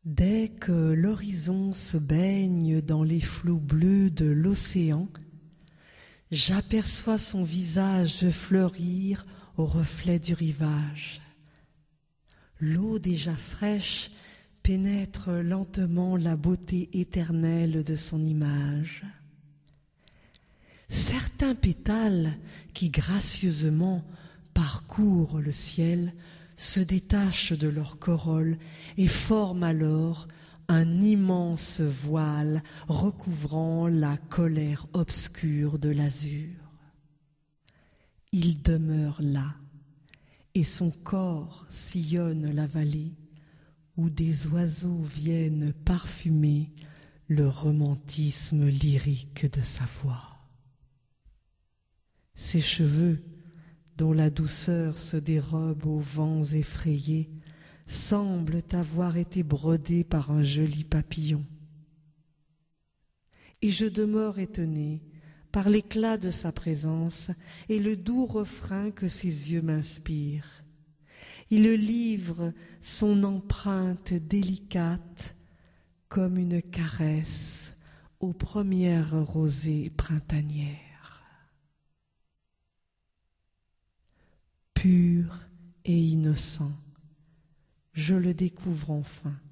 Dès que l'horizon se baigne dans les flots bleus de l'océan, j'aperçois son visage fleurir au reflet du rivage. L'eau déjà fraîche pénètre lentement la beauté éternelle de son image. Certains pétales qui gracieusement parcourent le ciel se détachent de leur corolle et forment alors un immense voile recouvrant la colère obscure de l'azur. Il demeure là, et son corps sillonne la vallée où des oiseaux viennent parfumer le romantisme lyrique de sa voix. Ses cheveux, dont la douceur se dérobe aux vents effrayés, semblent avoir été brodés par un joli papillon. Et je demeure étonnée par l'éclat de sa présence et le doux refrain que ses yeux m'inspirent. Il livre son empreinte délicate comme une caresse aux premières rosées printanières. Pur et innocent, je le découvre enfin.